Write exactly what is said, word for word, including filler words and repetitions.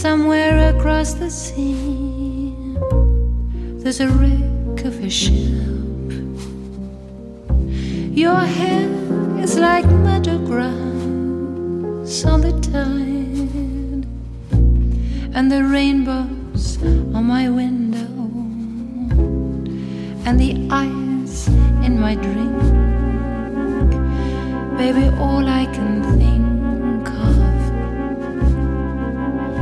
Somewhere across the sea, there's a wreck of a ship. Your hair is like meadow grass on the tide, and the rainbows on my window, and the ice in my drink. Baby, all I can think